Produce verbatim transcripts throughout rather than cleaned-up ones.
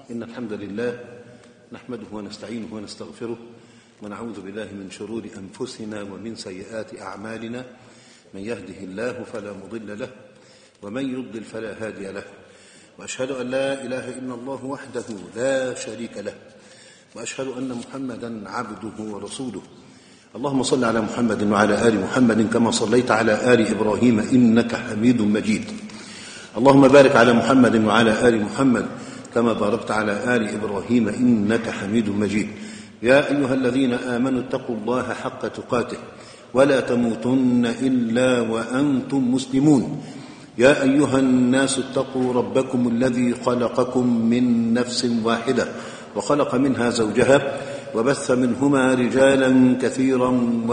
إن الحمد لله نحمده ونستعينه ونستغفره ونعوذ بالله من شرور أنفسنا ومن سيئات أعمالنا. من يهده الله فلا مضل له ومن يضلل فلا هادي له، وأشهد أن لا إله إلا الله وحده لا شريك له، وأشهد أن محمدا عبده ورسوله. اللهم صل على محمد وعلى آل محمد كما صليت على آل إبراهيم إنك حميد مجيد. اللهم بارك على محمد وعلى آل محمد كما باركت على آل إبراهيم إنك حميد مجيد. يا أيها الذين آمنوا اتقوا الله حق تقاته ولا تموتن إلا وأنتم مسلمون. يا أيها الناس اتقوا ربكم الذي خلقكم من نفس واحدة وخلق منها زوجها وبث منهما رجالا كثيرا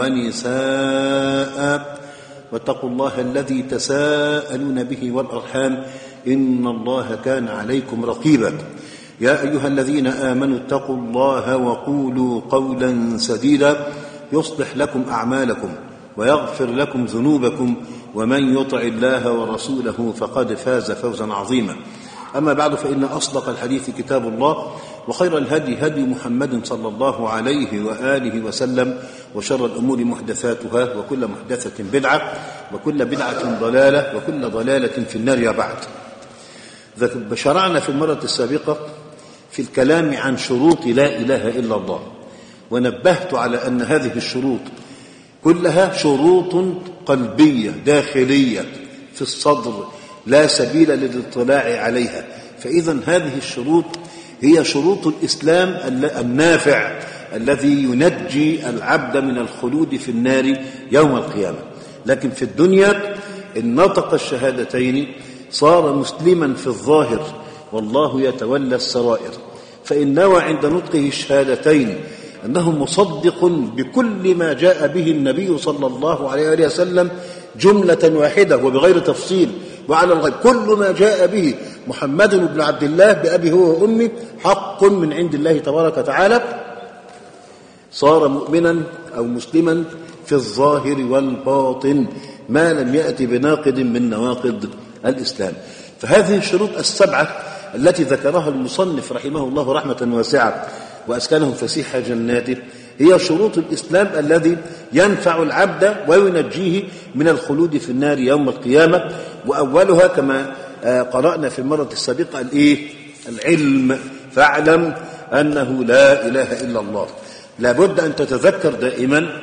ونساء، واتقوا الله الذي تساءلون به والأرحام إن الله كان عليكم رقيبا. يا أيها الذين آمنوا اتقوا الله وقولوا قولا سديدا يصلح لكم أعمالكم ويغفر لكم ذنوبكم، ومن يطع الله ورسوله فقد فاز فوزا عظيما. أما بعد، فإن أصدق الحديث كتاب الله، وخير الهدي هدي محمد صلى الله عليه وآله وسلم، وشر الأمور محدثاتها، وكل محدثة بدعة، وكل بدعة ضلالة، وكل ضلالة في النار. يا بعد، شرعنا في المرة السابقة في الكلام عن شروط لا إله إلا الله، ونبهت على أن هذه الشروط كلها شروط قلبية داخلية في الصدر لا سبيل للاطلاع عليها. فإذا هذه الشروط هي شروط الإسلام النافع الذي ينجي العبد من الخلود في النار يوم القيامة. لكن في الدنيا إن نطق الشهادتين صار مسلما في الظاهر، والله يتولى السرائر. فإن نوى عند نطقه الشهادتين أنه مصدق بكل ما جاء به النبي صلى الله عليه وسلم جملة واحدة وبغير تفصيل وعلى الغيب، كل ما جاء به محمد بن عبد الله بأبي هو وأمي حق من عند الله تبارك وتعالى، صار مؤمنا أو مسلما في الظاهر والباطن ما لم يأتي بناقض من نواقض الإسلام. فهذه الشروط السبعة التي ذكرها المصنف رحمه الله رحمة واسعة وأسكنه فسيح جناته هي شروط الإسلام الذي ينفع العبد وينجيه من الخلود في النار يوم القيامة. وأولها كما قرأنا في المرة السابقة الإيه؟ العلم. فاعلم أنه لا إله إلا الله. لابد أن تتذكر دائما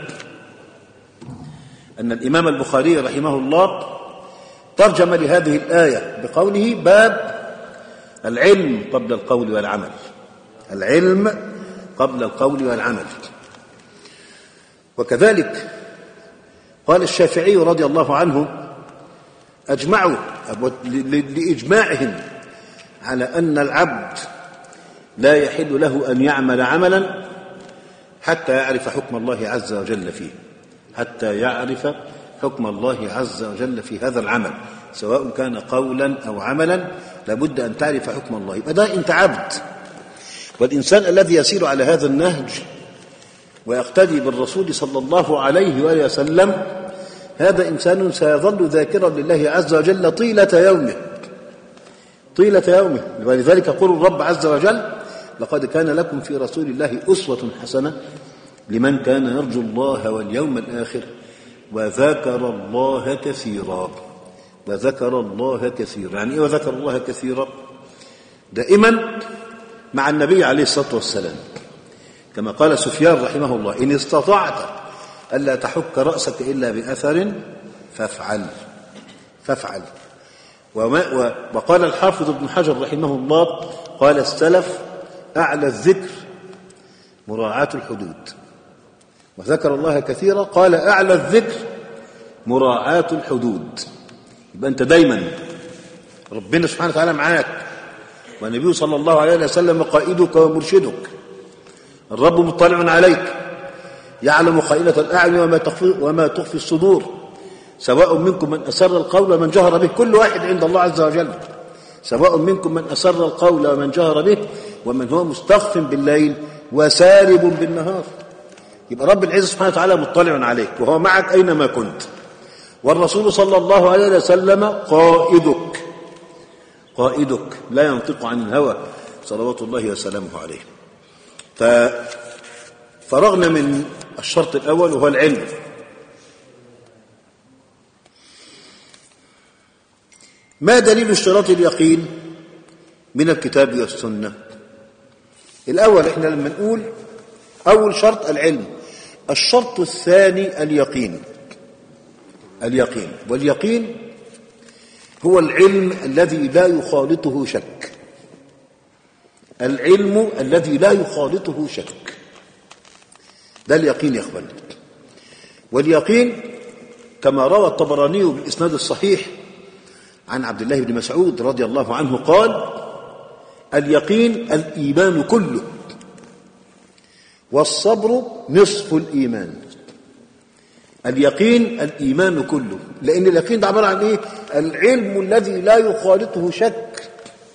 أن الإمام البخاري رحمه الله ترجم لهذه الآية بقوله باب العلم قبل القول والعمل. العلم قبل القول والعمل. وكذلك قال الشافعي رضي الله عنه أجمعوا لإجماعهم على أن العبد لا يحل له أن يعمل عملا حتى يعرف حكم الله عز وجل فيه، حتى يعرف حكم الله عز وجل في هذا العمل، سواء كان قولا أو عملا لابد أن تعرف حكم الله. يبقى ده أنت عبد. والإنسان الذي يسير على هذا النهج ويقتدي بالرسول صلى الله عليه وآله وسلم هذا إنسان سيظل ذاكرا لله عز وجل طيلة يومه طيلة يومه ولذلك يقول الرب عز وجل لقد كان لكم في رسول الله أسوة حسنة لمن كان يرجو الله واليوم الآخر وذكر الله كثيرا. وذكر الله كثيرا يعني إيه وذكر الله كثيرا؟ دائما مع النبي عليه الصلاة والسلام، كما قال سفيان رحمه الله إن استطعت ألا تحك رأسك إلا بأثر فافعل فافعل وما وقال الحافظ ابن حجر رحمه الله قال السلف أعلى الذكر مراعاة الحدود. وذكر الله كثيرا قال أعلى الذكر مراعاة الحدود. يبقى أنت دايما ربنا سبحانه وتعالى معاك، والنبي صلى الله عليه وسلم قائدك ومرشدك، الرب مطلع عليك يعلم خائنة الأعين وما تخفي, وما تخفي الصدور، سواء منكم من أسر القول ومن جهر به، كل واحد عند الله عز وجل، سواء منكم من أسر القول ومن جهر به ومن هو مستخف بالليل وسارب بالنهار. يبقى رب العزة سبحانه وتعالى مطلع عليك وهو معك أينما كنت. والرسول صلى الله عليه وسلم قائدك قائدك لا ينطق عن الهوى صلوات الله وسلامه عليه. ففرغنا من الشرط الأول وهو العلم. ما دليل اشتراط اليقين من الكتاب والسنة؟ الأول احنا لما نقول أول شرط العلم، الشرط الثاني اليقين. اليقين واليقين هو العلم الذي لا يخالطه شك. العلم الذي لا يخالطه شك ده اليقين يا اخوان. واليقين كما روى الطبراني بالإسناد الصحيح عن عبد الله بن مسعود رضي الله عنه قال: اليقين الإيمان كله، والصبر نصف الإيمان. اليقين الإيمان كله، لأن اليقين ده عبارة عن إيه؟ العلم الذي لا يخالطه شك.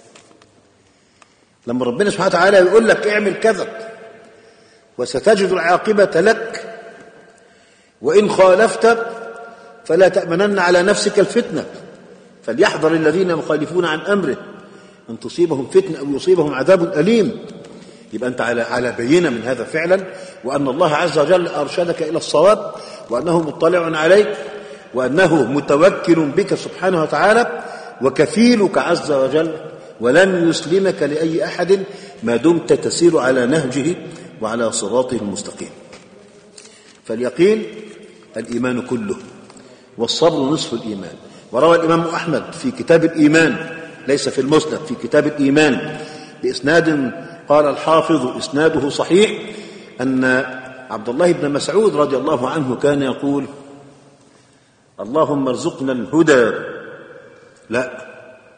لما ربنا سبحانه وتعالى يقول لك اعمل كذا وستجد العاقبة لك، وإن خالفت فلا تأمنن على نفسك الفتنة، فليحذر الذين يخالفون عن أمره أن تصيبهم فتنة أو يصيبهم عذاب أليم. يبقى أنت على على بينة من هذا فعلا، وأن الله عز وجل أرشدك إلى الصواب، وأنه مطلع عليك، وأنه متوكل بك سبحانه وتعالى، وكفيلك عز وجل، ولن يسلمك لأي أحد ما دمت تسير على نهجه وعلى صراطه المستقيم. فاليقين الإيمان كله، والصبر نصف الإيمان. وروى الإمام أحمد في كتاب الإيمان، ليس في المسند، في كتاب الإيمان بإسناد قال الحافظ إسناده صحيح، أن عبد الله بن مسعود رضي الله عنه كان يقول: اللهم ارزقنا الهدى. لا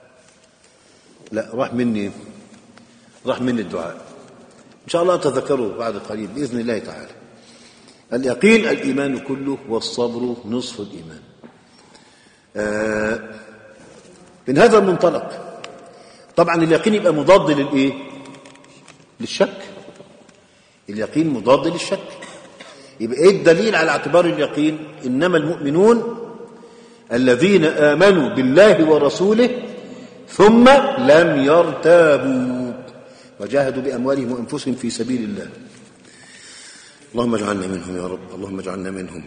لا راح مني راح مني الدعاء، إن شاء الله تذكروا بعد قليل بإذن الله تعالى. اليقين الإيمان كله، والصبر نصف الإيمان. آه من هذا المنطلق طبعا اليقين يبقى مضاد للإيه؟ للشك. اليقين مضاد للشك. يبقى إيه الدليل على اعتبار اليقين؟ إنما المؤمنون الذين آمنوا بالله ورسوله ثم لم يرتابوا وجاهدوا بأموالهم وأنفسهم في سبيل الله. اللهم اجعلنا منهم يا رب، اللهم اجعلنا منهم.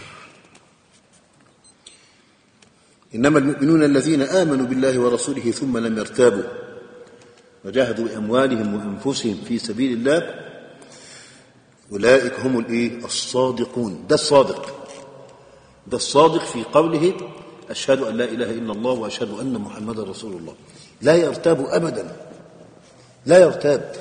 إنما المؤمنون الذين آمنوا بالله ورسوله ثم لم يرتابوا وجاهدوا بأموالهم وأنفسهم في سبيل الله أولئك هم الإيه؟ الصادقون. ده الصادق، ده الصادق في قوله أشهد أن لا إله إلا الله وأشهد أن محمدا رسول الله. لا يرتاب أبدا، لا يرتاب.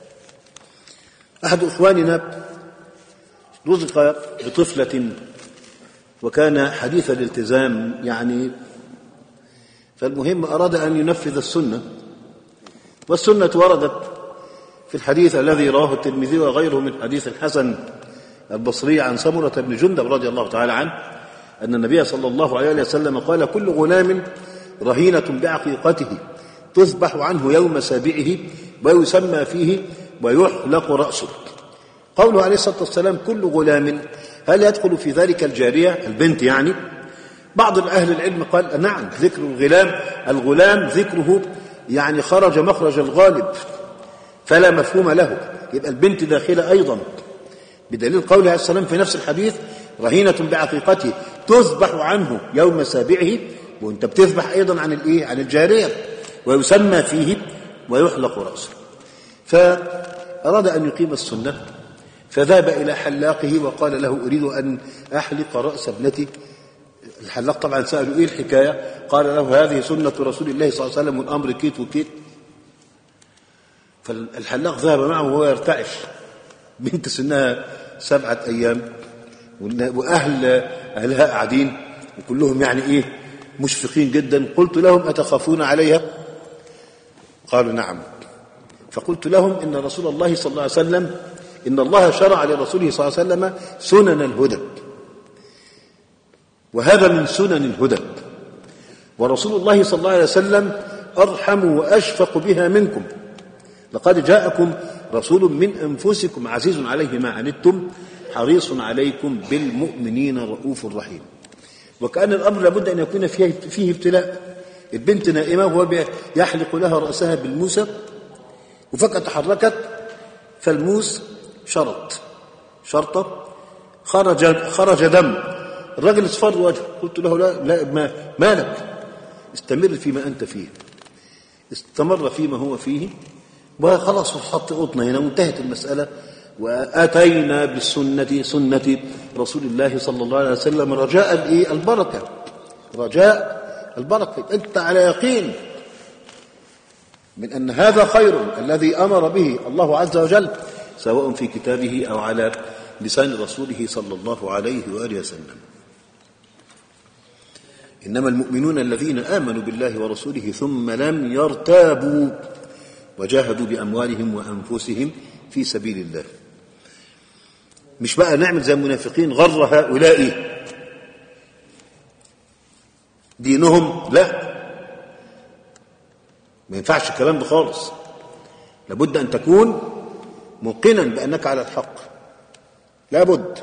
أحد إخواننا رزق بطفلة وكان حديث الالتزام يعني، فالمهم أراد أن ينفذ السنة، والسنة وردت في الحديث الذي رواه الترمذي وغيره من حديث الحسن البصري عن سمرة بن جندب رضي الله تعالى عنه أن النبي صلى الله عليه وسلم قال: كل غلام رهينة بعقيقته تذبح عنه يوم سابعه ويسمى فيه ويحلق رأسه. قوله عليه الصلاة والسلام كل غلام، هل يدخل في ذلك الجارية البنت يعني؟ بعض أهل العلم قال نعم، ذكر الغلام الغلام ذكره يعني خرج مخرج الغالب فلا مفهوم له، يبقى البنت داخلة أيضا، بدليل قوله عليه السلام في نفس الحديث رهينة بعقيقته تذبح عنه يوم سابعه، وانت بتذبح أيضا عن الإيه؟ عن الجارية، ويسمى فيه ويحلق رأسه. فأراد أن يقيم السنة فذهب إلى حلاقه وقال له أريد أن أحلق رأس ابنتي. الحلاق طبعا سألوا إيه الحكاية؟ قال له هذه سنة رسول الله صلى الله عليه وسلم والأمر كيت وكيت. فالحلاق ذهب معه وهو يرتعش، بنت سنها سبعة أيام وأهل أهلها قاعدين وكلهم يعني إيه مشفقين جدا. قلت لهم أتخافون عليها؟ قالوا نعم. فقلت لهم إن رسول الله صلى الله عليه وسلم إن الله شرع لرسوله صلى الله عليه وسلم سنن الهدى، وهذا من سنن الهدى، ورسول الله صلى الله عليه وسلم أرحم وأشفق بها منكم. لقد جاءكم رسول من أنفسكم عزيز عليه ما عنتم حريص عليكم بالمؤمنين رؤوف رحيم. وكأن الأمر لابد أن يكون فيه, فيه ابتلاء. البنت نائمة وهو يحلق لها رأسها بالموسى، وفجأة تحركت فالموس شرط شرطة خرج خرج دم، الراجل اصفر وجهه، قلت له لا لا ما مالك، استمر فيما أنت فيه. استمر فيما هو فيه وخلاص حط قطنا هنا وانتهت المسألة. وآتينا بالسنة سنة رسول الله صلى الله عليه وسلم رجاء الإيه؟ البركة، رجاء البركة. أنت على يقين من أن هذا خير الذي أمر به الله عز وجل، سواء في كتابه أو على لسان رسوله صلى الله عليه وآله وسلم. إنما المؤمنون الذين آمنوا بالله ورسوله ثم لم يرتابوا وجاهدوا بأموالهم وأنفسهم في سبيل الله. مش بقى نعمل زي المنافقين غر هؤلاء دينهم، لا، ما ينفعش الكلام ده خالص. لابد أن تكون موقنا بأنك على الحق، لابد.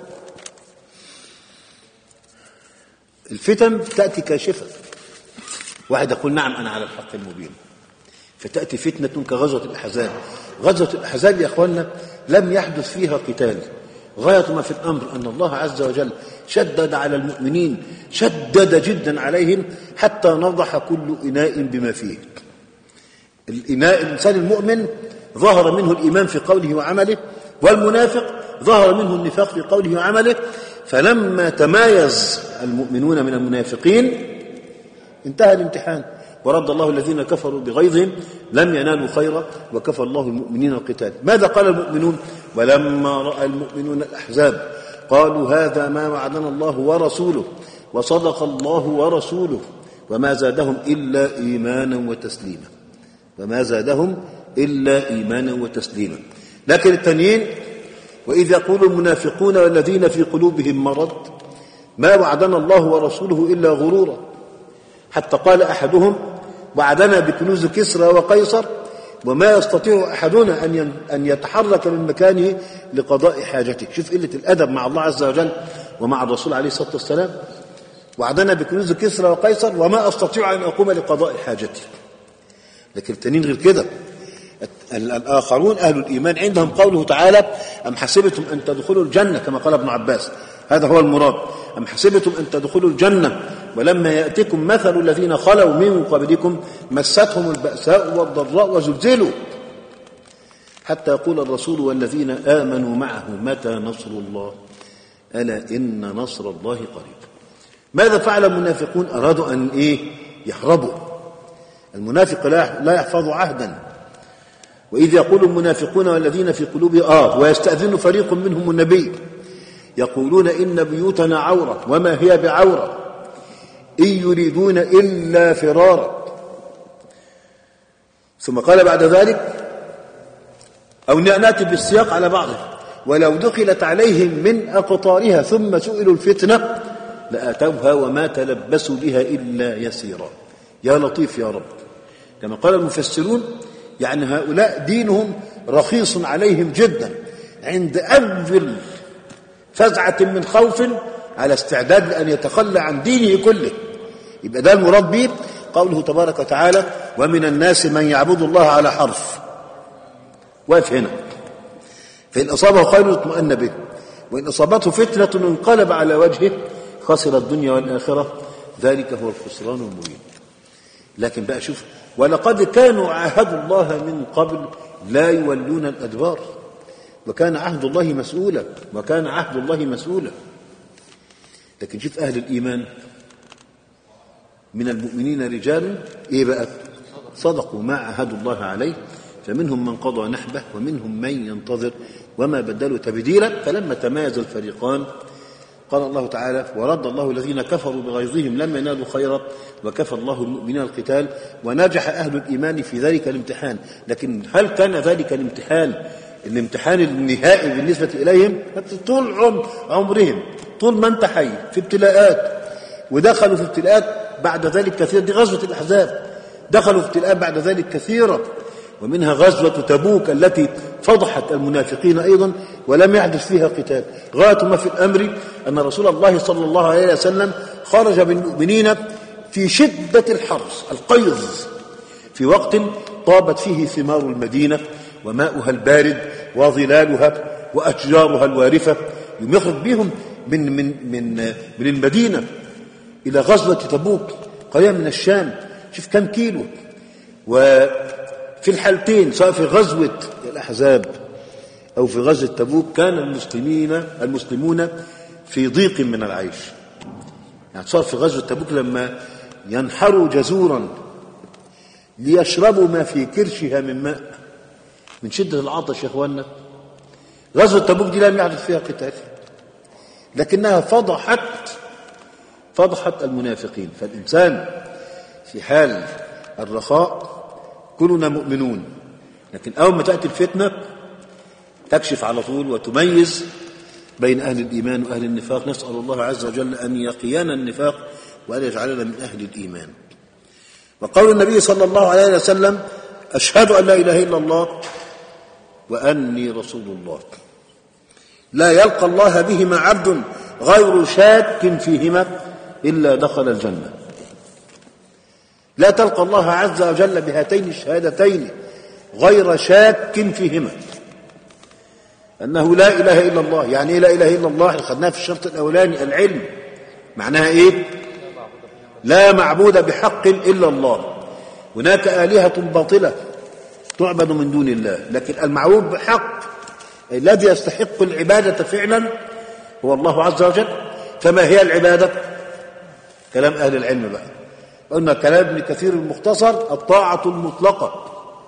الفتن تأتي كاشفة، واحد يقول نعم أنا على الحق المبين، فتأتي فتنة كغزوة الأحزاب. غزوة الأحزاب يا أخوانا لم يحدث فيها قتال، غاية ما في الأمر أن الله عز وجل شدد على المؤمنين، شدد جدا عليهم حتى نضح كل إناء بما فيه. الإناء الإنسان المؤمن ظهر منه الإيمان في قوله وعمله، والمنافق ظهر منه النفاق في قوله وعمله. فلما تمايز المؤمنون من المنافقين انتهى الامتحان، ورد الله الذين كفروا بغيظهم لم ينالوا خيرا وكفى الله المؤمنين القتال. ماذا قال المؤمنون؟ ولما رأى المؤمنون الأحزاب قالوا هذا ما وعدنا الله ورسوله وصدق الله ورسوله وما زادهم إلا إيمانا وتسليما، وما زادهم إلا إيمانا وتسليما. لكن التانيين وإذ يقول المنافقون والذين في قلوبهم مرض ما وعدنا الله ورسوله إلا غرورا، حتى قال أحدهم وعدنا بكنوز كسرى وقيصر وما يستطيع أحدنا أن يتحرك من مكانه لقضاء حاجته. شوف قلة الأدب مع الله عز وجل ومع الرسول عليه الصلاة والسلام. وعدنا بكنوز كسرى وقيصر وما أستطيع أن أقوم لقضاء حاجتي. لكن التانيين غير كده. الآخرون أهل الإيمان عندهم قوله تعالى أم حسبتم أن تدخلوا الجنة، كما قال ابن عباس، هذا هو المراد، أم حسبتم أن تدخلوا الجنة ولما يأتكم مثل الذين خلوا من قبلكم مستهم البأساء والضراء وزلزلوا حتى يقول الرسول والذين آمنوا معه متى نصر الله ألا إن نصر الله قريب. ماذا فعل المنافقون؟ أرادوا أن إيه؟ يهربوا. المنافق لا يحفظ عهدا. وإذ يقول المنافقون والذين في قلوبهم آه ويستأذن فريق منهم النبي يقولون إن بيوتنا عورة وما هي بعورة إن يريدون إلا فرارا. ثم قال بعد ذلك أو نأتي بالسياق على بعضه ولو دخلت عليهم من أقطارها ثم سئلوا الفتنة لأتوها وما تلبسوا بها إلا يسيرا. يا لطيف يا رب. كما قال المفسرون يعني هؤلاء دينهم رخيص عليهم جدا، عند أول فزعة من خوف على استعداد لأن يتخلى عن دينه كله. يبقى ده المراد به قوله تبارك وتعالى ومن الناس من يعبد الله على حرف. واقف هنا، فإن أصابه خير اطمأن به وإن أصابته فتنة انقلب على وجهه خسر الدنيا والآخرة ذلك هو الخسران المبين. لكن بقى شوف ولقد كانوا عاهدوا الله من قبل لا يولون الأدبار وكان عهد الله مسؤولا وكان عهد الله مسؤولا. لكن شوف أهل الإيمان من المؤمنين رجال إيه بقى صدقوا ما عاهدوا الله عليه فمنهم من قضى نحبه ومنهم من ينتظر وما بدلوا تبديلا. فلما تمايز الفريقان قال الله تعالى ورد الله الذين كفروا بغيظهم لم ينالوا خيرا وكفى الله المؤمنين القتال ونجح أهل الإيمان في ذلك الامتحان. لكن هل كان ذلك الامتحان الامتحان النهائي بالنسبة إليهم؟ طول عمرهم طول ما انت حي في ابتلاءات، ودخلوا في ابتلاءات بعد ذلك كثيرة. دي غزوة الأحزاب، دخلوا في ابتلاءات بعد ذلك كثيرة، ومنها غزوة تبوك التي فضحت المنافقين أيضا ولم يحدث فيها قتال. غاية ما في الأمر أن رسول الله صلى الله عليه وسلم خرج بالمؤمنين في شدة الحرص القيظ في وقت طابت فيه ثمار المدينة وماؤها البارد وظلالها وأشجارها الوارفة، يخرج بهم من, من, من, من المدينة إلى غزوة تبوك قرية من الشام، شوف كم كيلو. وفي الحالتين سواء في غزوة الأحزاب أو في غزوة تبوك كان المسلمين المسلمون في ضيق من العيش. يعني صار في غزوة تبوك لما ينحروا جزورا ليشربوا ما في كرشها من ماء من شدة العطش يا اخواننا. غزوة تبوك دي لم يحدث فيها قتال، لكنها فضحت فضحت المنافقين. فالإنسان في حال الرخاء كلنا مؤمنون، لكن أول ما تأتي الفتنة تكشف على طول وتميز بين أهل الإيمان وأهل النفاق. نسأل الله عز وجل أن يقينا النفاق وأن يجعلنا من أهل الإيمان. وقول النبي صلى الله عليه وسلم: أشهد أن لا إله إلا الله وأني رسول الله، لا يلقى الله بهما عبد غير شاك فيهما إلا دخل الجنة. لا تلقى الله عز وجل بهاتين الشهادتين غير شاك فيهما، أنه لا إله إلا الله. يعني إيه لا إله إلا الله؟ خدناها في الشرط الأولاني العلم، معناها إيه؟ لا معبود بحق إلا الله. هناك آلهة باطلة تعبد من دون الله، لكن المعبود بحق الذي يستحق العبادة فعلا هو الله عز وجل. فما هي العبادة؟ كلام أهل العلم بقى. قلنا كلام ابن كثير المختصر: الطاعة المطلقة.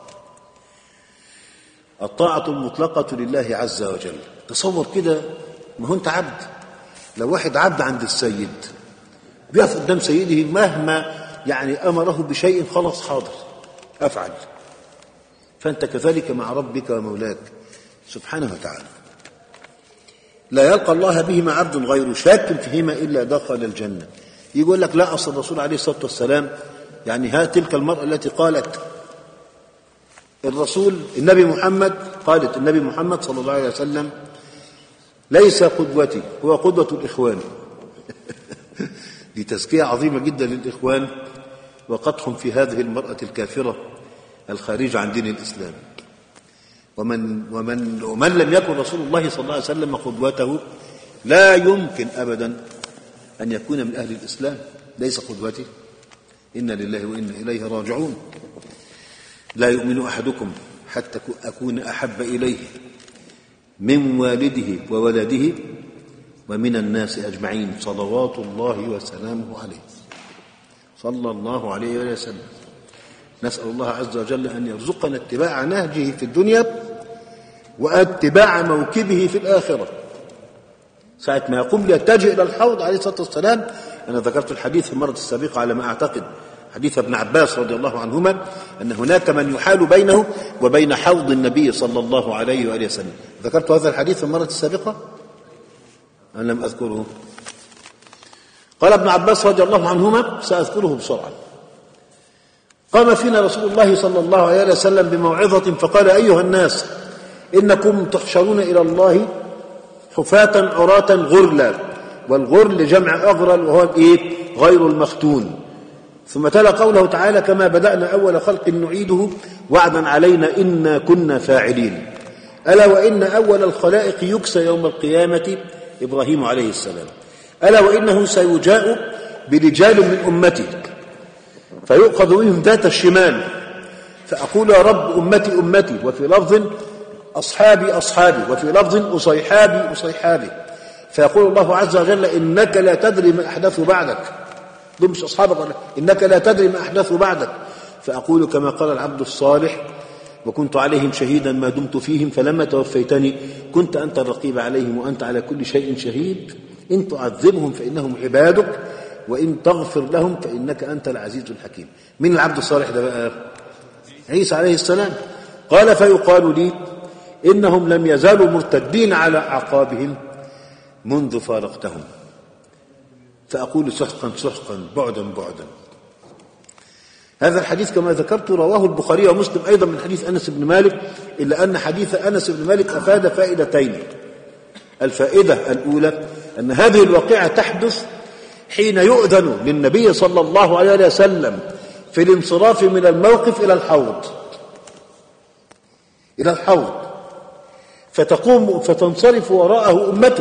الطاعة المطلقة لله عز وجل. تصور كده، ما هو أنت عبد. لو واحد عبد عند السيد بيقف قدام سيده مهما يعني أمره بشيء خلاص حاضر أفعل. فأنت كذلك مع ربك ومولاك سبحانه وتعالى. لا يلقى الله بهما عبد غير شاك فيهما إلا دخل الجنة. يقول لك لا، أصل الرسول عليه الصلاة والسلام يعني ها تلك المرأة التي قالت الرسول النبي محمد قالت النبي محمد صلى الله عليه وسلم: ليس قدوتي، هو قدوة الإخوان. دي تزكية عظيمة جدا للإخوان وقدح في هذه المرأة الكافرة الخارجة عن دين الإسلام. ومن, ومن, ومن لم يكن رسول الله صلى الله عليه وسلم قدوته لا يمكن أبدا أن يكون من أهل الإسلام. ليس قدوتي، إنا لله وإنا إليه راجعون. لا يؤمن أحدكم حتى أكون أحب إليه من والده وولده ومن الناس أجمعين صلوات الله وسلامه عليه. صلى الله عليه وسلم. نسأل الله عز وجل أن يرزقنا اتباع نهجه في الدنيا واتباع موكبه في الآخرة. ساعة ما يقوم ليتجه إلى الحوض عليه الصلاة والسلام، أنا ذكرت الحديث في المرة السابقة على ما أعتقد، حديث ابن عباس رضي الله عنهما، أن هناك من يحال بينه وبين حوض النبي صلى الله عليه وآله وسلم. ذكرت هذا الحديث في المرة السابقة أنا لم أذكره. قال ابن عباس رضي الله عنهما: سأذكره بسرعة. قام فينا رسول الله صلى الله عليه وسلم بموعظة فقال: أيها الناس، إنكم تحشرون إلى الله حفاة عراة غرلا. والغرل جمع أغرل وهو الإيه؟ غير المختون. ثم تلا قوله تعالى: كما بدأنا أول خلق نعيده وعدا علينا إنا كنا فاعلين. ألا وإن أول الخلائق يكسى يوم القيامة إبراهيم عليه السلام. ألا وإنه سيجاء برجال من أمتي فيؤخذ بهم ذات الشمال فأقول: يا رب أمتي أمتي، وفي لفظ أصحابي أصحابي، وفي لفظ أصيحابي أصيحابي، فيقول الله عز وجل: إنك لا تدري ما أحدث بعدك. دول مش أصحابك، إنك لا تدري ما أحدث بعدك. فأقول كما قال العبد الصالح: وكنت عليهم شهيدا ما دمت فيهم فلما توفيتني كنت أنت الرقيب عليهم وأنت على كل شيء شهيد. إن تعذبهم فإنهم عبادك وإن تغفر لهم فإنك أنت العزيز الحكيم. من العبد الصالح ده بقى؟ عيسى عليه السلام. قال: فيقال لي: إنهم لم يزالوا مرتدين على أعقابهم منذ فارقتهم. فأقول: سحقا سحقا، بعدا بعدا. هذا الحديث كما ذكرت رواه البخاري ومسلم أيضا من حديث أنس بن مالك، إلا أن حديث أنس بن مالك أفاد فائدتين. الفائدة الأولى أن هذه الواقعة تحدث حين يؤذن للنبي صلى الله عليه وسلم في الانصراف من الموقف إلى الحوض. إلى الحوض، فتقوم فتنصرف وراءه أمته،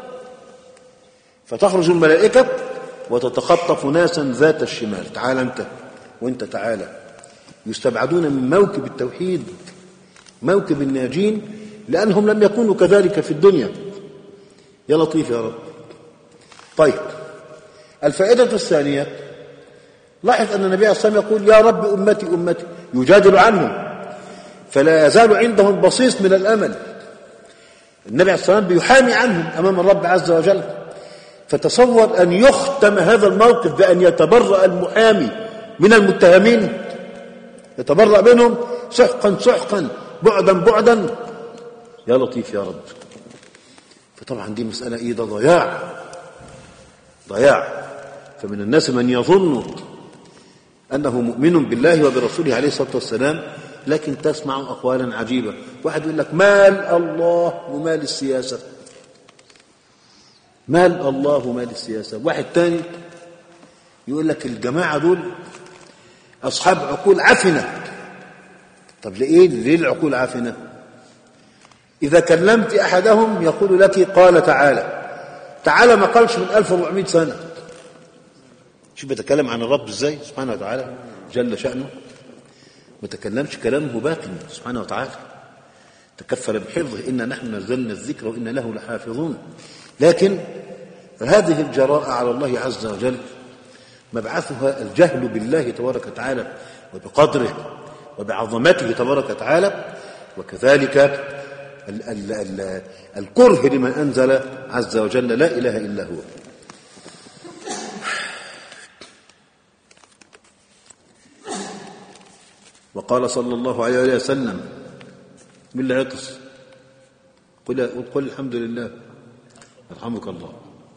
فتخرج الملائكة وتتخطف ناسا ذات الشمال، تعال أنت وأنت تعالى، يستبعدون من موكب التوحيد، موكب الناجين، لأنهم لم يكونوا كذلك في الدنيا. يا لطيف يا رب. طيب، الفائدة الثانية، لاحظ أن النبي صلى الله عليه وسلم يقول يا رب أمتي أمتي، يجادل عنهم، فلا يزال عندهم بصيص من الأمل. النبي عليه الصلاة والسلام بيحامي عنهم أمام الرب عز وجل. فتصور أن يختم هذا الموقف بأن يتبرأ المحامي من المتهمين، يتبرأ منهم سحقا سحقا، بعدا بعدا. يا لطيف يا رب. فطبعا دي مسألة إيه؟ ده ضياع ضياع. فمن الناس من يظن أنه مؤمن بالله وبرسوله عليه الصلاة والسلام، لكن تسمع أقوالا عجيبة. واحد يقول لك مال الله ومال السياسة، مال الله ومال السياسة. واحد تاني يقول لك الجماعة دول أصحاب عقول عفنة. طب لإيه؟ ليه العقول عفنة؟ إذا كلمت أحدهم يقول لك قال تعالى، تعالى ما قالش من ألف وأربعمائة سنة. شوف بتكلم عن الرب إزاي سبحانه وتعالى جل شأنه، ما تكلمش كلامه باقي سبحانه وتعالى، تكفل بحفظه، إنا نحن نزلنا الذكر وإنا له لحافظون. لكن هذه الجراءة على الله عز وجل مبعثها الجهل بالله تبارك وتعالى وبقدره وبعظمته تبارك وتعالى، وكذلك ال ال ال الكره لمن أنزل عز وجل لا إله إلا هو. وقال صلى الله عليه وسلم، من اللي عطس قل, قل الحمد لله يرحمك الله.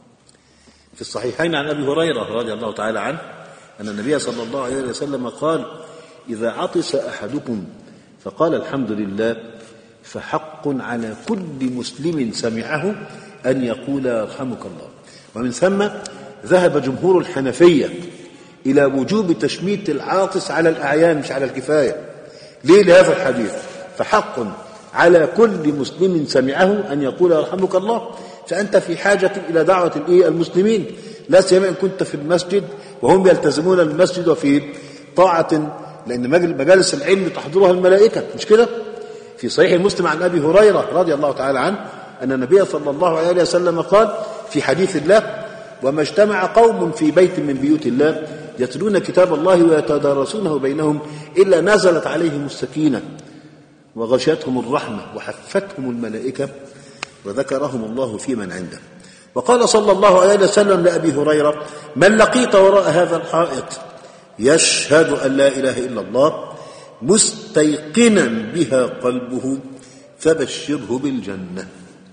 في الصحيحين عن أبي هريرة رضي الله تعالى عنه أن النبي صلى الله عليه وسلم قال إذا عطس أحدكم فقال الحمد لله فحق على كل مسلم سمعه أن يقول يرحمك الله. ومن ثم ذهب جمهور الحنفية إلى وجوب تشميت العاطس على الأعيان مش على الكفاية. ليه؟ لهذا الحديث فحق على كل مسلم سمعه أن يقول يرحمك الله. فأنت في حاجة إلى دعوة المسلمين، لا سيما إن كنت في المسجد وهم يلتزمون المسجد وفي طاعة، لأن مجالس العلم تحضرها الملائكة، مش كده؟ في صحيح المسلم عن أبي هريرة رضي الله تعالى عنه أن النبي صلى الله عليه وسلم قال في حديث الله وما اجتمع قوم في بيت من بيوت الله يتلون كتاب الله ويتدارسونه بينهم إلا نزلت عليهم السكينة وغشيتهم الرحمة وحفتهم الملائكة وذكرهم الله في من عنده. وقال صلى الله عليه وسلم لأبي هريرة من لقيت وراء هذا الحائط يشهد أن لا إله إلا الله مستيقنا بها قلبه فبشره بالجنة.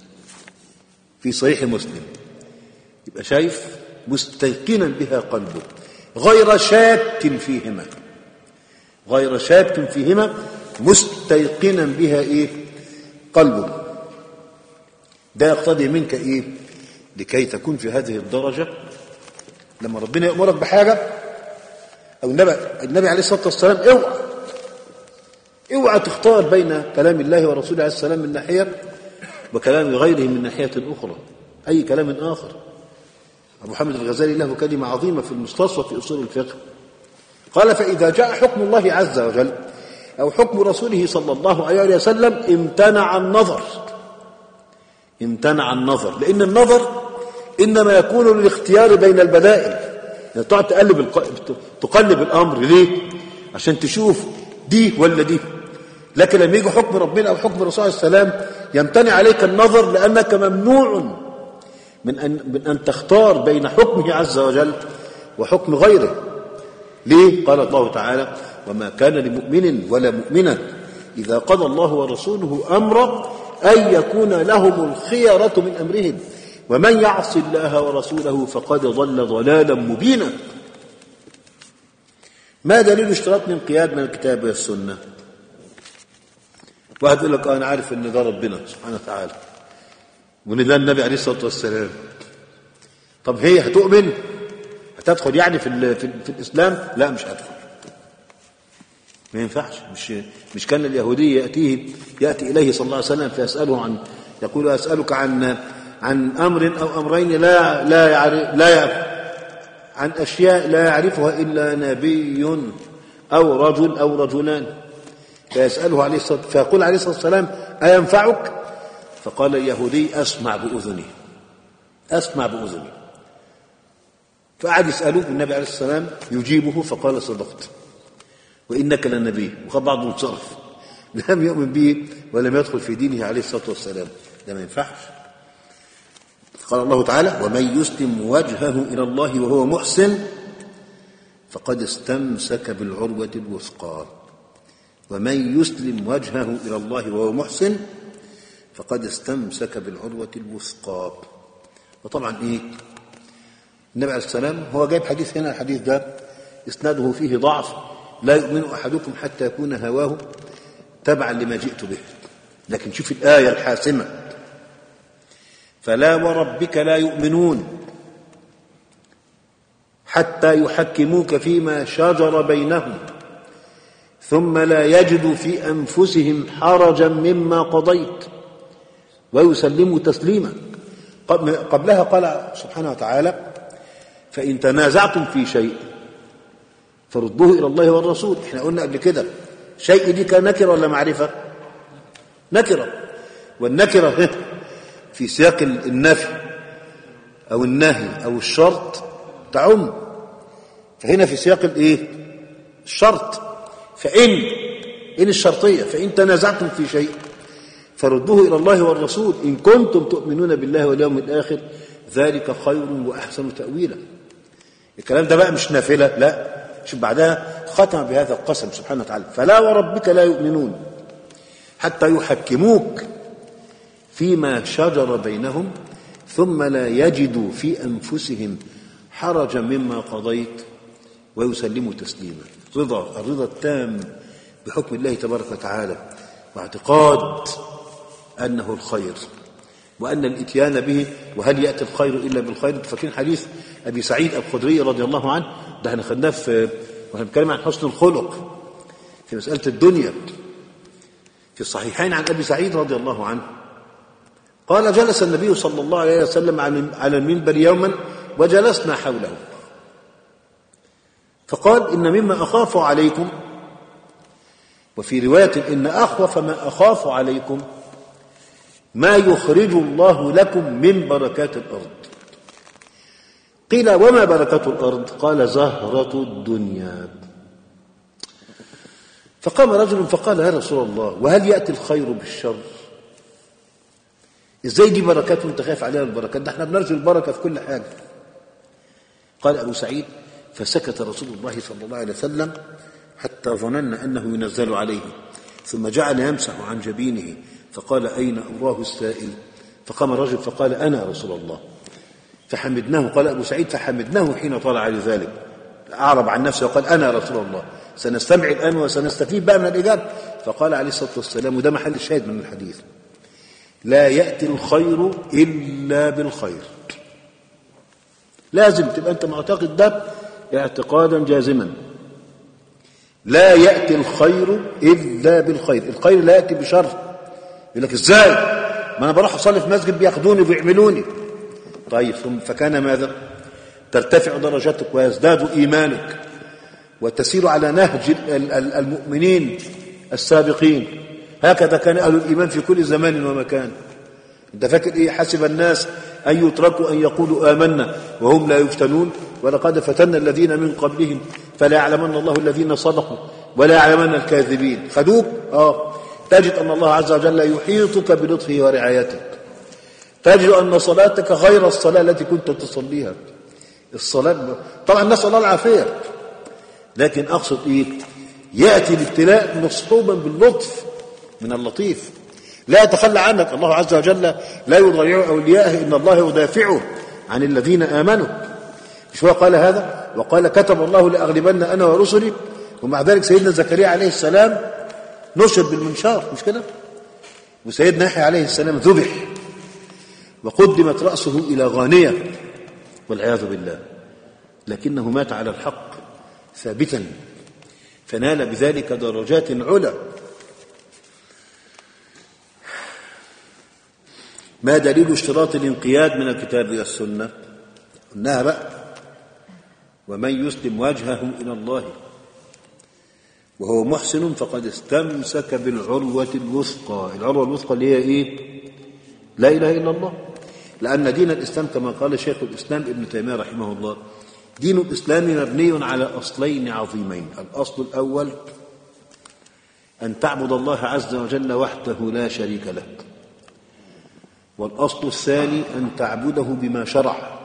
في صحيح مسلم. يبقى شايف مستيقنا بها قلبه غير شاك فيهما، غير شاك فيهما مستيقنا بها إيه؟ قلبه. ده يقتضي منك إيه؟ لكي تكون في هذه الدرجة لما ربنا يأمرك بحاجة أو النبي, النبي عليه الصلاة والسلام اوعى اوعى تختار بين كلام الله ورسوله عليه السلام من ناحية وكلام غيره من ناحية أخرى، أي كلام آخر. أبو حامد الغزالي له كلمة عظيمة في المستصفى في أصول الفقه، قال فإذا جاء حكم الله عز وجل أو حكم رسوله صلى الله عليه وسلم امتنع النظر، امتنع النظر، لأن النظر إنما يكون للاختيار بين البدائل، يعني تقعد تقلب الق... تقلب الأمر ليه؟ عشان تشوف دي ولا دي. لكن لما يجي حكم ربنا أو حكم الرسول عليه السلام يمتنع عليك النظر، لأنك ممنوع من أن, من أن تختار بين حكمه عز وجل وحكم غيره. ليه؟ قال الله تعالى وما كان لمؤمن ولا مؤمنة إذا قضى الله ورسوله أمرا أن يكون لهم الخيرة من أمرهم ومن يعص الله ورسوله فقد ضل ضلالا مبينا. ما دليل اشتراط الانقياد من الكتاب والسنة؟ واحد يقول لك أنا عارف أن ده ربنا سبحانه وتعالى وأن ده النبي عليه الصلاة والسلام. طب هي هتؤمن؟ هتدخل يعني في, في, في الإسلام؟ لا مش هدخل، ما ينفعش. مش مش كان اليهودي يأتيه يأتي إليه صلى الله عليه وسلم فيسأله عن يقول أسألك عن عن أمر أو أمرين لا لا يعرف لا يعرف عن أشياء لا يعرفها إلا نبي أو رجل أو رجلان، فيسأله عليه الصلاة فيقول عليه الصلاة والسلام أينفعك؟ فقال اليهودي أسمع بأذني أسمع بأذني. فقعد يسأله النبي عليه الصلاة والسلام يجيبه فقال صدقت وإنك لنبي، وخد بعضه انصرف، لم يؤمن به ولم يدخل في دينه عليه الصلاة والسلام. ده ما ينفعش. قال الله تعالى ومن يسلم وجهه إلى الله وهو محسن فقد استمسك بالعروة الوثقى. ومن يسلم وجهه إلى الله وهو محسن فقد استمسك بالعروة الوثقى. وطبعا إيه النبي عليه السلام هو جايب حديث هنا، الحديث ده إسناده فيه ضعف، لا يؤمن أحدكم حتى يكون هواه تبعا لما جئت به. لكن شوف الآية الحاسمة فلا وربك لا يؤمنون حتى يحكموك فيما شجر بينهم ثم لا يجدوا في أنفسهم حرجا مما قضيت ويسلموا تسليما. قبلها قال سبحانه وتعالى فإن تنازعتم في شيء فردوه إلى الله والرسول. احنا قلنا قبل كده شيء دي كان نكرة ولا معرفة؟ نكرة، والنكرة في سياق النفي أو النهي أو الشرط تعم، فهنا في سياق الايه الشرط. فإن إن الشرطية فإن تنازعتم في شيء فردوه إلى الله والرسول إن كنتم تؤمنون بالله واليوم الآخر ذلك خير وأحسن تأويلا. الكلام ده بقى مش نافلة، لا، شوف بعدها ختم بهذا القسم سبحانه وتعالى فلا وربك لا يؤمنون حتى يحكموك فيما شجر بينهم ثم لا يجدوا في أنفسهم حرجا مما قضيت ويسلموا تسليما. رضا الرضا التام بحكم الله تبارك وتعالى، واعتقاد أنه الخير وأن الإتيان به، وهل يأتي الخير إلا بالخير. فاكرين حديث أبي سعيد الخدري رضي الله عنه، ده احنا خدناه في واحنا بنتكلم عن حسن الخلق في مسألة الدنيا في الصحيحين عن أبي سعيد رضي الله عنه قال جلس النبي صلى الله عليه وسلم على المنبر يوما وجلسنا حوله فقال إن مما أخاف عليكم، وفي رواية إن أخوف ما أخاف عليكم ما يخرج الله لكم من بركات الأرض. قيل وما بركة الأرض؟ قال زهرة الدنيا. فقام رجل فقال يا رسول الله وهل يأتي الخير بالشر؟ ازاي دي بركات وانت خايف عليها البركات؟ ده احنا بنرجو البركة في كل حاجة. قال أبو سعيد فسكت رسول الله صلى الله عليه وسلم حتى ظننا أنه ينزل عليه، ثم جعل يمسح عن جبينه فقال أين أراه السائل؟ فقام الرجل فقال أنا رسول الله. فحمدناه. قال أبو سعيد فحمدناه حين طلع لذلك، أعرب عن نفسه وقال أنا رسول الله. سنستمع الآن وسنستفيد بقى من الإجابة. فقال عليه الصلاة والسلام، وده محل الشاهد من الحديث، لا يأتي الخير إلا بالخير. لازم تبقى أنت معتقد ده اعتقادا جازما. لا يأتي الخير إلا بالخير. الخير لا يأتي بشر. يقول لك إزاي؟ ما أنا بروح أصلي في مسجد بياخدوني وبيعملوني. طيب فكان ماذا؟ ترتفع درجتك ويزداد إيمانك وتسير على نهج المؤمنين السابقين. هكذا كان أهل الإيمان في كل زمان ومكان. أنت فاكر إيه؟ حسب الناس أن يتركوا أن يقولوا آمنا وهم لا يفتنون ولقد فتنا الذين من قبلهم فلا يعلمن الله الذين صدقوا ولا يعلمن الكاذبين. خدوك؟ آه تجد أن الله عز وجل يحيطك بلطفه ورعايته. تجد أن صلاتك غير الصلاة التي كنت تصليها. الصلاة طبعا نسأل الله العافية، لكن أقصد إيه؟ يأتي الابتلاء مصحوبا باللطف من اللطيف، لا يتخلى عنك. الله عز وجل لا يضيع أولياءه، إن الله يدافعه عن الذين آمنوا. مش هو قال هذا؟ وقال كتب الله لأغلبن أنا ورسلي. ومع ذلك سيدنا زكريا عليه السلام نشر بالمنشار، مش كده؟ وسيدنا يحيى عليه السلام ذبح وقدمت رأسه إلى غانية والعياذ بالله، لكنه مات على الحق ثابتا فنال بذلك درجات علا. ما دليل اشتراط الانقياد من الكتاب والسنة؟ قلناها بقى: ومن يسلم وجهه إلى الله وهو محسن فقد استمسك بالعروة الوثقى. العروة الوثقى اللي هي إيه؟ لا إله إلا الله. لأن دين الإسلام كما قال شيخ الإسلام ابن تيمية رحمه الله: دين الإسلام مبني على أصلين عظيمين. الأصل الأول أن تعبد الله عز وجل وحده لا شريك له، والأصل الثاني أن تعبده بما شرع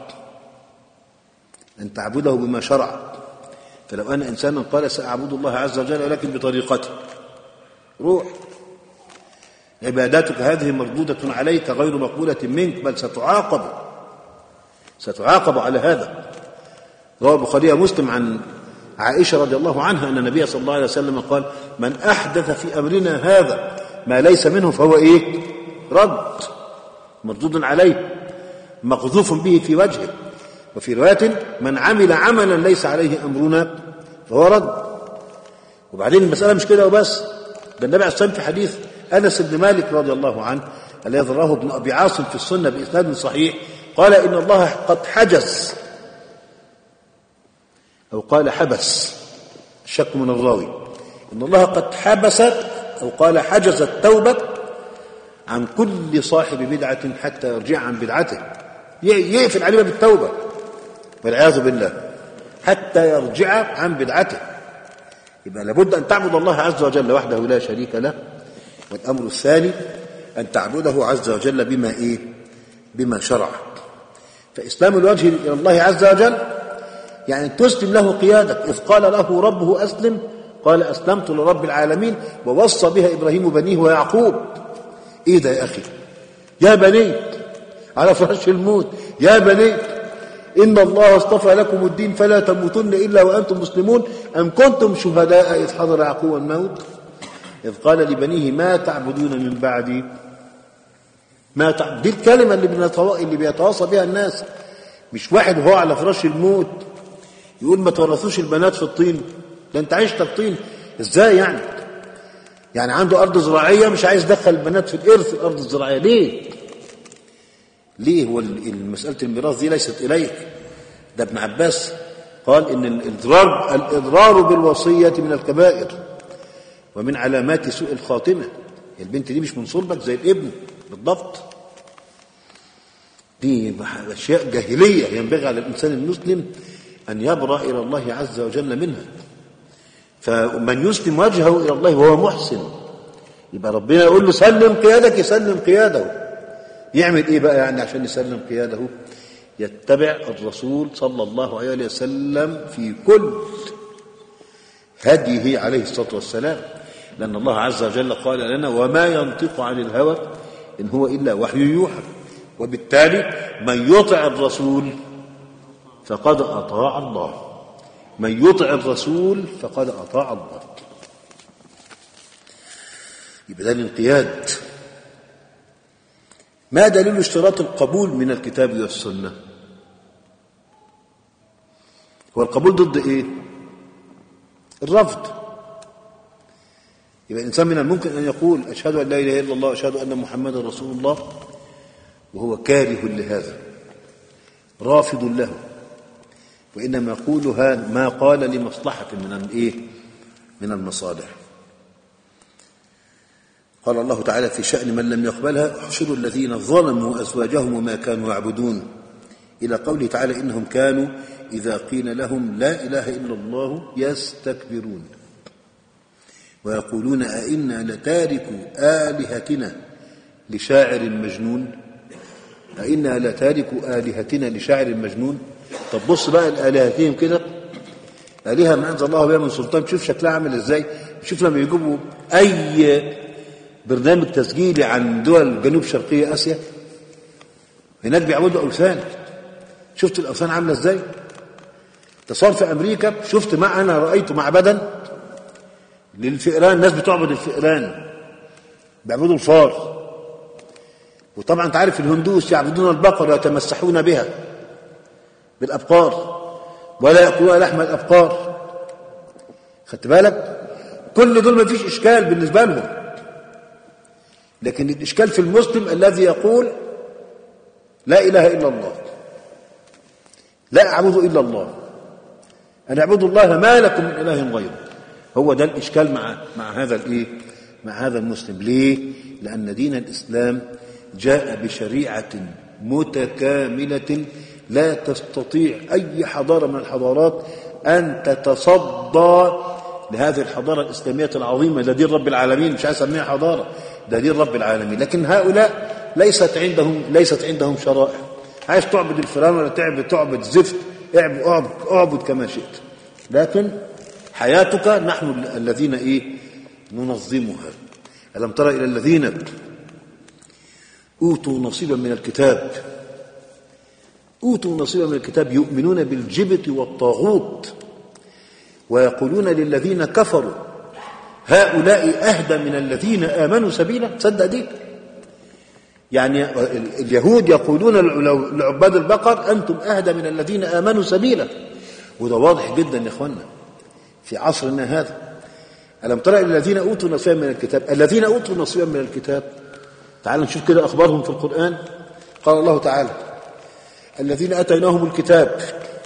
أن تعبده بما شرع فلو أن إنسانا قال سأعبد الله عز وجل ولكن بطريقته، روح، عباداتك هذه مردودة عليك غير مقبولة منك، بل ستعاقب ستعاقب على هذا. رواه البخاري ومسلم عن عائشة رضي الله عنها أن النبي صلى الله عليه وسلم قال: من أحدث في أمرنا هذا ما ليس منه فهو إيه؟ رد، مردود عليه، مقذوف به في وجهه. وفي رواية: من عمل عملا ليس عليه أمرنا فهو رد. وبعدين المسألة مش كده وبس، ده النبي عليه الصلاة والسلام في حديث أنس بن مالك رضي الله عنه الذي رواه ابن أبي عاصم في السنة بإسناد صحيح قال: إن الله قد حجز، أو قال حبس، الشك من الراوي، إن الله قد حبست أو قال حجز التوبة عن كل صاحب بدعة حتى يرجع عن بدعته، يقفل عليه بالتوبة والعياذ بالله حتى يرجع عن بدعته. يبقى لابد أن تعبد الله عز وجل وحده لا شريك له. والأمر الثاني أن تعبده عز وجل بما إيه؟ بما شرع. فإسلام الوجه إلى الله عز وجل يعني تسلم له قيادك. إذ قال له ربه أسلم قال أسلمت لرب العالمين، ووصى بها إبراهيم بنيه ويعقوب. إيه ده يا أخي؟ يا بني على فراش الموت: يا بني إن الله اصطفى لكم الدين فلا تموتن إلا وأنتم مسلمون أم كنتم شهداء إذ حضر يعقوب الموت إذ قال لبنيه ما تعبدون من بعدي ما تعبد. دي الكلمة اللي, اللي بيتواصى بها الناس. مش واحد وهو على فراش الموت يقول ما تورثوش البنات في الطين. ده انت عايش الطين ازاي يعني؟ يعني عنده أرض زراعية مش عايز يدخل البنات في الإرث الأرض الزراعية. ليه؟ ليه؟ هو مسألة الميراث دي ليست إليك. ده ابن عباس قال إن الإضرار, الإضرار بالوصية من الكبائر ومن علامات سوء الخاتمة. البنت دي مش من صلبك زي الابن بالضبط. دي أشياء جاهلية ينبغي على الإنسان المسلم أن يبرأ إلى الله عز وجل منها. فمن يسلم وجهه إلى الله وهو محسن يبقى ربنا يقول له سلم قيادك، يسلم قياده. يعمل إيه بقى يعني عشان يسلم قياده؟ يتبع الرسول صلى الله عليه وسلم في كل هديه عليه الصلاة والسلام، لأن الله عز وجل قال لنا وما ينطق عن الهوى إن هو إلا وحي يوحى. وبالتالي من يطع الرسول فقد أطاع الله، من يطع الرسول فقد أطاع الله. يبقى ده الانقياد. ما دليل اشتراط القبول من الكتاب والسنة؟ هو القبول ضد ايه؟ الرفض. يبقى الإنسان من الممكن أن يقول أشهد أن لا إله إلا الله وأشهد أن محمدا رسول الله وهو كاره لهذا رافض له، وإنما يقول هذا ما قال لمصلحة من الإيه؟ من المصالح. قال الله تعالى في شأن من لم يقبلها احشروا الذين ظلموا أزواجهم وما كانوا يعبدون إلى قوله تعالى إنهم كانوا إذا قيل لهم لا إله إلا الله يستكبرون ويقولون أئنا لتاركوا آلهتنا لشاعر مجنون. أئنا لتاركوا آلهتنا لشاعر مجنون. طب بص بقى الآلهتهم كده، آلهة ما أنزل الله بها من سلطان، شوف شكلها عامل إزاي. شوف لما يجيبوا أي برنامج تسجيلي عن دول جنوب شرقية آسيا هناك بيعبدوا أوثان. شفت الأوثان عاملة إزاي؟ تصور في أمريكا شفت ما أنا رأيت معبدا للفئران، الناس بتعبد الفئران، بيعبدوا الفار. وطبعا أنت عارف الهندوس يعبدون البقر ويتمسحون بها بالأبقار ولا يأكلون لحم الأبقار. خدت بالك؟ كل دول ما فيش إشكال بالنسبة لهم، لكن الإشكال في المسلم الذي يقول لا إله إلا الله، لا أعبد إلا الله، أنا أعبد الله ما لكم من إله غيره. هو ده الإشكال مع مع هذا الإيه؟ مع هذا المسلم. ليه؟ لأن دين الإسلام جاء بشريعة متكاملة لا تستطيع أي حضارة من الحضارات أن تتصدى لهذه الحضارة الإسلامية العظيمة. ده دين رب العالمين، مش عايز أسميها حضارة، ده دين رب العالمين. لكن هؤلاء ليست عندهم ليست عندهم شرائع. عايز تعبد الفلان ولا تعبد تعبد زفت، اعبد اعبد, اعبد كما شئت، لكن حياتك نحن الذين إيه؟ ننظمها. ألم تر إلى الذين أوتوا نصيبا من الكتاب أوتوا نصيبا من الكتاب يؤمنون بالجبت والطاغوت ويقولون للذين كفروا هؤلاء أهدى من الذين آمنوا سبيلا. تصدق دي؟ يعني اليهود يقولون لعباد البقر أنتم أهدى من الذين آمنوا سبيلا، وده واضح جدا يا إخوانا في عصرنا هذا. ألم ترى إلى الذين أوتوا نصيبا من الكتاب الذين أوتوا نصيبا من الكتاب تعالوا نشوف كده أخبارهم في القرآن. قال الله تعالى الذين أتيناهم الكتاب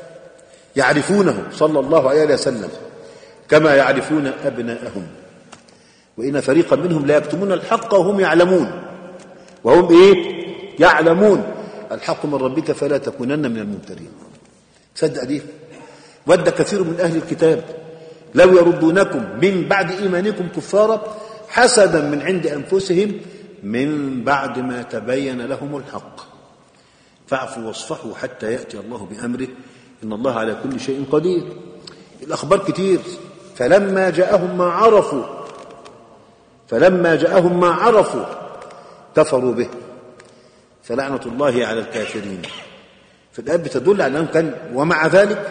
يعرفونه صلى الله عليه وسلم كما يعرفون أبناءهم وإن فريقا منهم لا يكتمون الحق وهم يعلمون وهم إيه؟ يعلمون الحق من ربك فلا تكونن من الممترين. تصدق دي؟ ود كثير من أهل الكتاب لو يردونكم من بعد إيمانكم كفارا حسدا من عند أنفسهم من بعد ما تبين لهم الحق فاعفوا واصفحوا حتى يأتي الله بأمره إن الله على كل شيء قدير. الأخبار كتير. فلما جاءهم ما عرفوا فلما جاءهم ما عرفوا كفروا به فلعنة الله على الكافرين. فالآية بتدل على أنهم كان ومع ذلك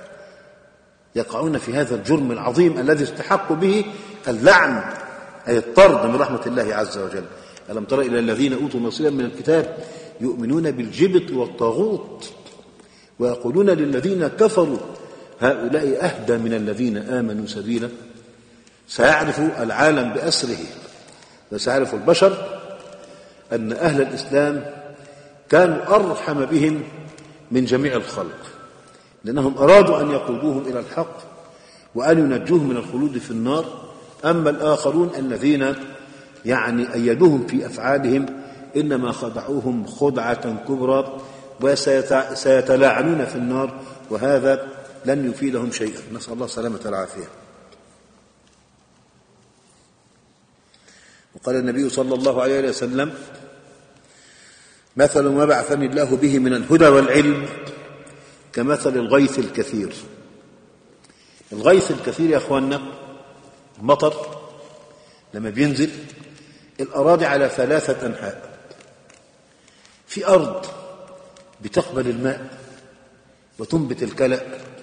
يقعون في هذا الجرم العظيم الذي استحقوا به اللعن أي الطرد من رحمة الله عز وجل. ألم تر إلى الذين أوتوا نصيبا من الكتاب يؤمنون بالجبت والطاغوت ويقولون للذين كفروا هؤلاء أهدى من الذين آمنوا سبيلا. سيعرف العالم بأسره وسيعرف البشر أن أهل الإسلام كانوا أرحم بهم من جميع الخلق لأنهم أرادوا أن يقودوهم إلى الحق وأن ينجوهم من الخلود في النار. أما الآخرون الذين يعني أيدوهم في أفعالهم إنما خدعوهم خدعة كبرى وسيتلاعنون في النار وهذا لن يفيدهم شيئا. نسأل الله السلامة والعافية. وقال النبي صلى الله عليه وسلم مثل ما بعثني الله به من الهدى والعلم كمثل الغيث الكثير. الغيث الكثير يا أخواننا المطر لما بينزل الأراضي على ثلاثة أنحاء. في أرض بتقبل الماء وتنبت الكلأ،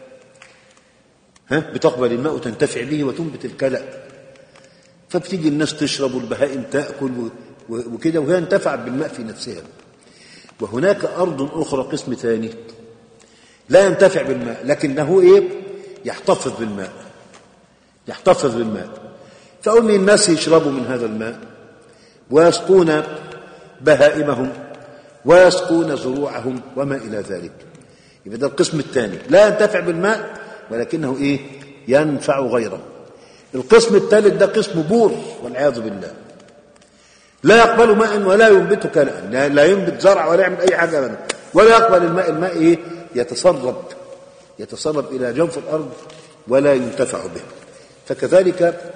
ها بتقبل الماء وتنتفع به وتنبت الكلأ، فبتيجي الناس تشرب والبهائم تأكل وكده وهي انتفعت بالماء في نفسها. وهناك أرض أخرى قسم ثاني لا ينتفع بالماء لكنه إيه؟ يحتفظ بالماء يحتفظ بالماء فأولي الناس يشربوا من هذا الماء ويسقون بهائمهم ويسقون زروعهم وما إلى ذلك. يبقى ده القسم الثاني لا ينتفع بالماء ولكنه إيه؟ ينفع غيره. القسم الثالث ده قسم بور والعياذ بالله لا يقبل ماء ولا ينبت كلأ، لا ينبت زرع ولا يعمل أي حاجة منه ولا يقبل الماء. الماء إيه؟ يتسرب يتسرب إلى جوف الأرض ولا ينتفع به. فكذلك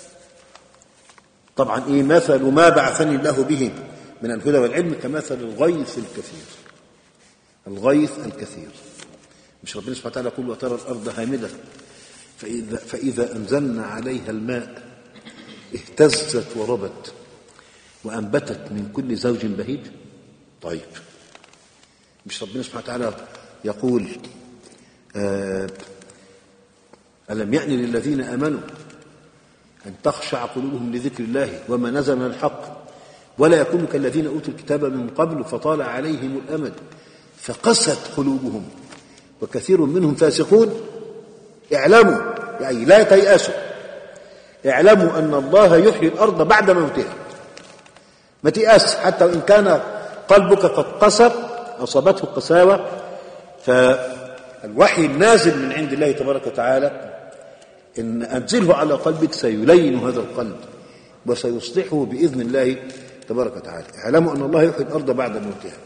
طبعا إيه مثل ما بعثني الله به من الهدى والعلم كمثل الغيث الكثير. الغيث الكثير مش ربنا سبحانه وتعالى يقول وترى الأرض هامدة فإذا, فإذا أنزلنا عليها الماء اهتزت وربت وأنبتت من كل زوج بهيج. طيب مش ربنا سبحانه وتعالى يقول آه ألم يأن للذين آمنوا أن تخشع قلوبهم لذكر الله وما نزل من الحق ولا يكونوا كالذين أوتوا الكتاب من قبل فطال عليهم الأمد فقست قلوبهم وكثير منهم فاسقون. اعلموا يعني لا تيأسوا، اعلموا أن الله يحيي الأرض بعد موتها. ما تيأس حتى وإن كان قلبك قد قسى، أصابته قساوة، فالوحي النازل من عند الله تبارك وتعالى إن أنزله على قلبك سيلين هذا القلب وسيصلحه بإذن الله تبارك وتعالى. اعلموا أن الله يحيي الأرض بعد موتها.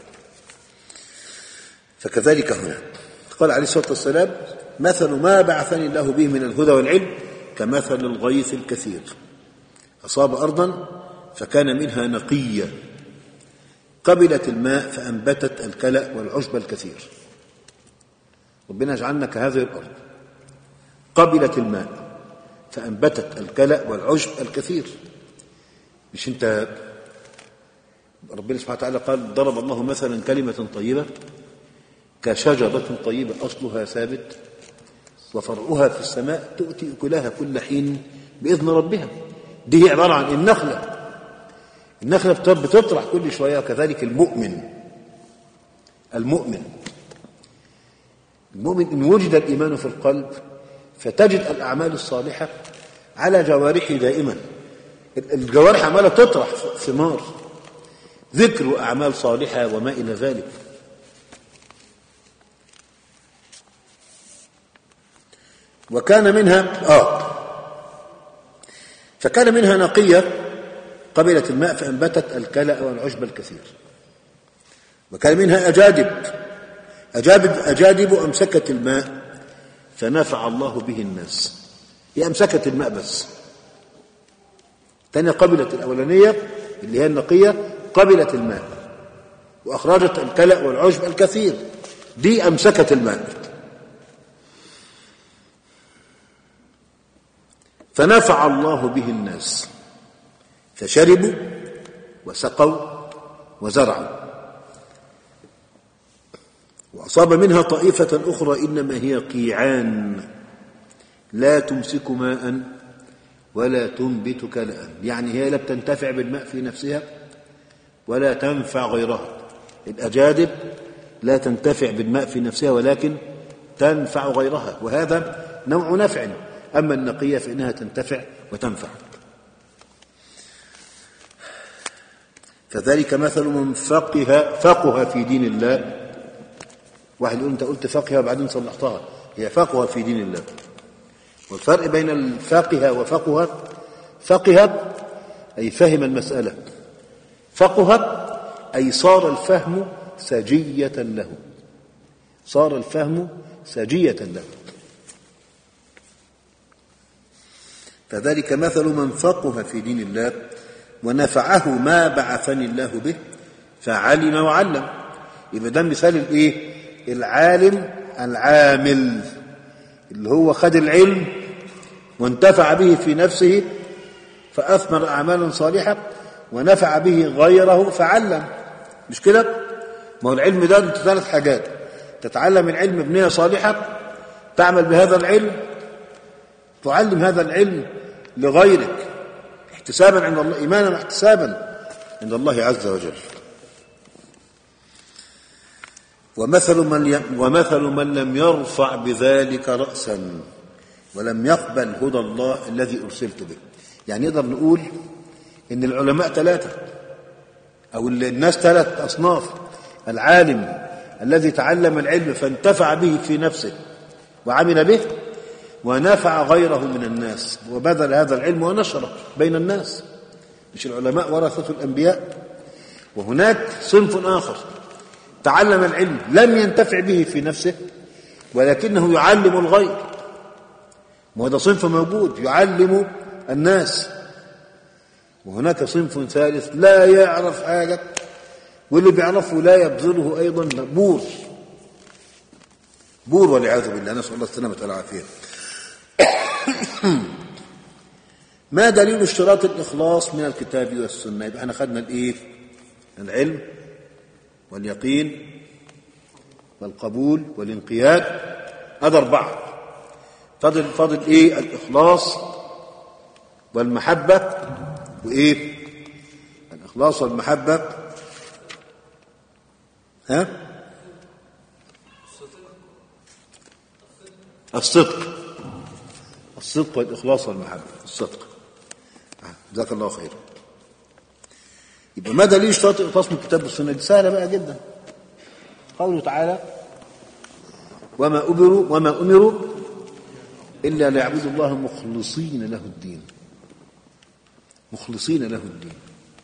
فكذلك هنا قال عليه الصلاة والسلام: مثل ما بعثني الله به من الهدى والعلم كمثل الغيث الكثير أصاب أرضا فكان منها نقية قبلت الماء فأنبتت الكلأ والعشب الكثير. ربنا يجعلنا كهذه الأرض قبلت الماء فأنبتت الكلأ والعشب الكثير. مش انت ربنا سبحانه وتعالى قال: ضرب الله مثلا كلمة طيبة كشجرة طيبة أصلها ثابت وفرعها في السماء تؤتي أكلها كل حين بإذن ربها. دي هي عبارة عن النخلة. النخلة بتطرح كل شوية. وكذلك المؤمن المؤمن المؤمن إن وجد الإيمان في القلب فتجد الأعمال الصالحة على جوارحه دائما. الجوارح عمالة تطرح ثمار ذكر وأعمال صالحة وما إلى ذلك. وكان منها آه فكان منها نقية قبلت الماء فأنبتت الكلأ والعشب الكثير. وكان منها أجادب أجادب, أجادب أمسكت الماء فنفع الله به الناس. هي أمسكت الماء بس. تانية قبلت الأولانية اللي هي النقية قبلت الماء وأخرجت الكلأ والعشب الكثير. دي أمسكت الماء فنفع الله به الناس فشربوا وسقوا وزرعوا. وأصاب منها طائفة أخرى إنما هي قيعان لا تمسك ماء ولا تنبت كلأ. يعني هي لا بتنتفع بالماء في نفسها ولا تنفع غيرها. الأجادب لا تنتفع بالماء في نفسها ولكن تنفع غيرها، وهذا نوع نفع. أما النقية فإنها تنتفع وتنفع. فذلك مثل من فقه فقه في دين الله. واحد يقول أنت قلت فقه وبعدين صلحتها، هي فقه في دين الله. والفرق بين الفقه وفقه: فقه أي فهم المسألة، فقه أي صار الفهم سجية له، صار الفهم سجية له. فذلك مثل من فقه في دين الله ونفعه ما بعثني الله به فعلم وعلم. يبقى ده مثال الايه؟ العالم العامل اللي هو خد العلم وانتفع به في نفسه فأثمر أعمالا صالحة ونفع به غيره فعلم. مش كده؟ ما هو العلم ده ثلاث حاجات: تتعلم العلم بنية صالحة، تعمل بهذا العلم، تعلم هذا العلم لغيرك احتسابا عند الله، إيمانا واحتسابا عند الله عز وجل. ومثل من ومثل من لم يرفع بذلك رأسا ولم يقبل هدى الله الذي أرسلت به. يعني نقدر نقول إن العلماء ثلاثة أو الناس ثلاث أصناف: العالم الذي تعلم العلم فانتفع به في نفسه وعمل به، ونفع غيره من الناس وبذل هذا العلم ونشره بين الناس. مش العلماء ورثة الأنبياء؟ وهناك صنف آخر تعلم العلم لم ينتفع به في نفسه ولكنه يعلم الغير. وهذا صنف موجود يعلم الناس. وهناك صنف ثالث لا يعرف حاجة واللي بيعرفه لا يبذله أيضا بور بور والعياذ بالله، نسأل الله السلامة والعافية. ما دليل اشتراط الإخلاص من الكتاب والسنة؟ يبقى احنا خدنا الايه؟ العلم واليقين والقبول والانقياد، هذا أربعة. فضل فضل ايه؟ الإخلاص والمحبة وايه؟ الإخلاص والمحبة ها؟ الصدق الصدق والإخلاص والمحبة. الصدق. جزاك الله خير. يبقى ما دليل اشتراط الإخلاص من الكتاب والسنة؟ دي سهلة بقى جدا. قوله تعالى: وما أمروا وما أمروا إلا ليعبدوا الله مخلصين له الدين. مخلصين له الدين.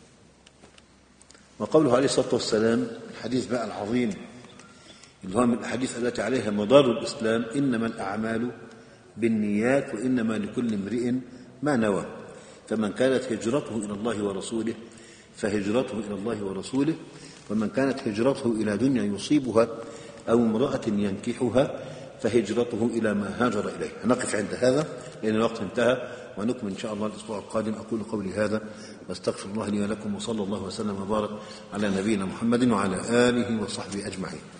وقوله عليه الصلاة والسلام الحديث بقى العظيم اللي هو من الأحاديث التي عليها مدار الإسلام: إنما الأعمال بالنيات وإنما لكل امرئ ما نوى، فمن كانت هجرته إلى الله ورسوله فهجرته إلى الله ورسوله، ومن كانت هجرته إلى دنيا يصيبها أو امرأة ينكحها فهجرته إلى ما هاجر إليه. هنقف عند هذا لأن الوقت انتهى، ونكمل إن شاء الله الأسبوع القادم. أقول قولي هذا واستغفر الله لي ولكم، وصلى الله وسلم وبارك على نبينا محمد وعلى آله وصحبه أجمعين.